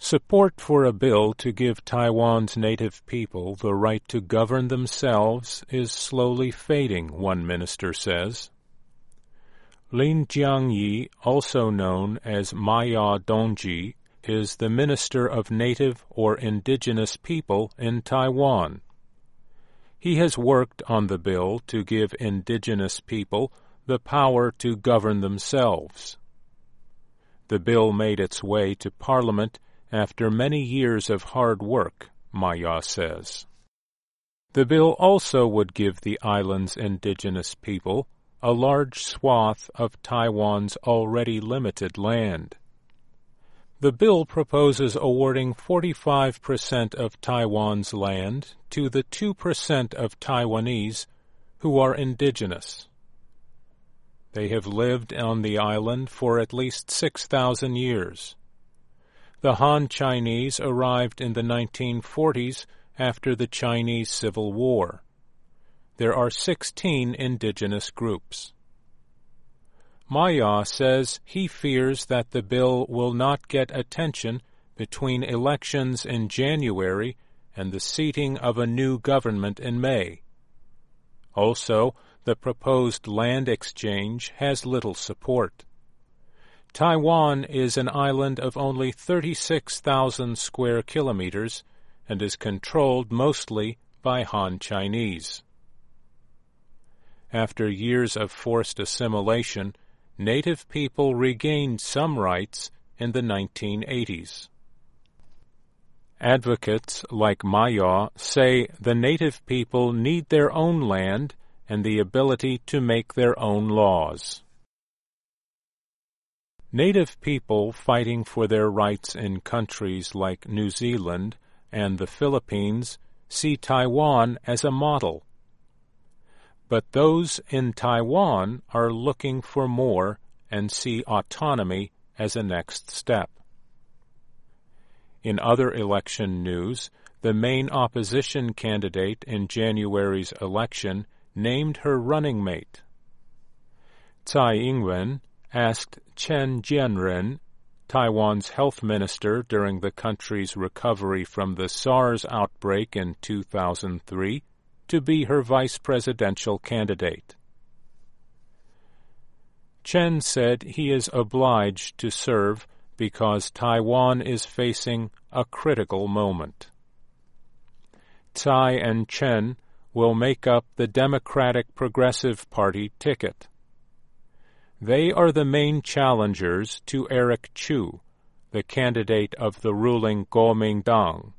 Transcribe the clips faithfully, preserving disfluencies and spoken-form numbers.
Support for a bill to give Taiwan's native people the right to govern themselves is slowly fading, one minister says. Lin Jiangyi, also known as Maya Dongji, is the Minister of Native or Indigenous People in Taiwan. He has worked on the bill to give indigenous people the power to govern themselves. The bill made its way to Parliament after many years of hard work, Maya says. The bill also would give the island's indigenous people a large swath of Taiwan's already limited land. The bill proposes awarding forty-five percent of Taiwan's land to the two percent of Taiwanese who are indigenous. They have lived on the island for at least six thousand years. The Han Chinese arrived in the nineteen forties after the Chinese Civil War. There are sixteen indigenous groups. Maya says he fears that the bill will not get attention between elections in January and the seating of a new government in May. Also, the proposed land exchange has little support. Taiwan is an island of only thirty-six thousand square kilometers and is controlled mostly by Han Chinese. After years of forced assimilation, native people regained some rights in the nineteen eighties. Advocates like Maya say the native people need their own land and the ability to make their own laws. Native people fighting for their rights in countries like New Zealand and the Philippines see Taiwan as a model. But those in Taiwan are looking for more and see autonomy as a next step. In other election news, the main opposition candidate in January's election named her running mate. Tsai Ing-wen asked Chen Jianren, Taiwan's health minister during the country's recovery from the SARS outbreak in two thousand three, to be her vice presidential candidate. Chen said he is obliged to serve because Taiwan is facing a critical moment. Tsai and Chen will make up the Democratic Progressive Party ticket. They are the main challengers to Eric Chu, the candidate of the ruling Kuomintang.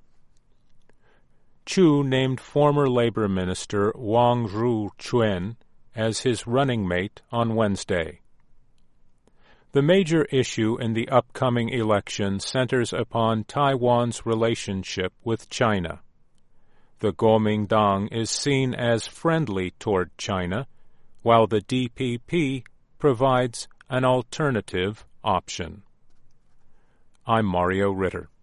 Chu named former Labor Minister Wang Zhu-Chuen as his running mate on Wednesday. The major issue in the upcoming election centers upon Taiwan's relationship with China. The Kuomintang is seen as friendly toward China, while the D P P provides an alternative option. I'm Mario Ritter.